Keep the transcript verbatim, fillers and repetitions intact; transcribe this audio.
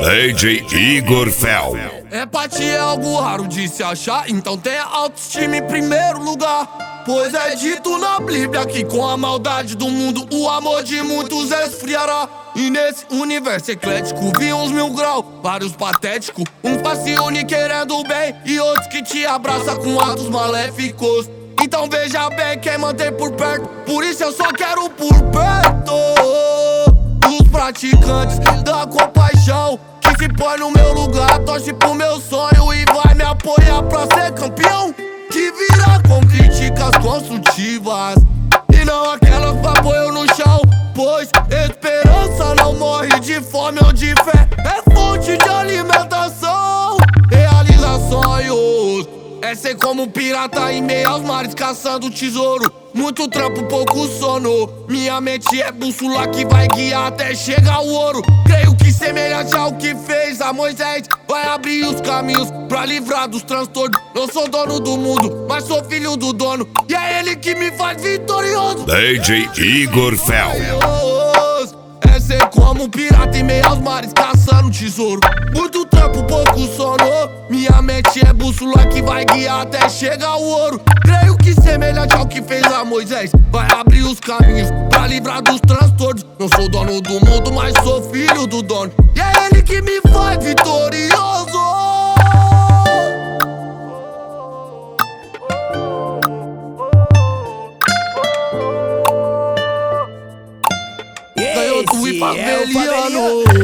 D J Igor Fel. Empatia é algo raro de se achar, então tenha autoestima em primeiro lugar. Pois é dito na Bíblia que com a maldade do mundo o amor de muitos esfriará. E nesse universo eclético vi uns mil graus, vários patéticos. Um facione querendo o bem e outros que te abraça com atos maléficos. Então veja bem quem mantém por perto, por isso eu só quero por perto os praticantes da compaixão, que se põe no meu lugar, torce pro meu sonho e vai me apoiar pra ser campeão. Que virá com críticas construtivas e não aquelas pra apoio no chão. Pois esperança não morre de fome ou de fé, é fonte de alimentação. Realiza sonhos é ser como um pirata em meio aos mares caçando tesouro. Muito trampo, pouco sono. Minha mente é bússola que vai guiar até chegar o ouro. Creio que semelhante ao que fez a Moisés, vai abrir os caminhos pra livrar dos transtornos. Não sou dono do mundo, mas sou filho do dono, e é ele que me faz vitorioso. D J Igor Fel. É ser como um pirata em meio aos mares caçando tesouro. Muito trampo, pouco sono. Minha mente é bússola que vai guiar até chegar o ouro. Creio que semelhante ao que fez a Moisés, vai abrir os caminhos pra livrar dos transtornos. Não sou dono do mundo, mas sou filho do dono, e é ele que me faz vitorioso. Esse Ganhou do é o Faveliano. Faveliano.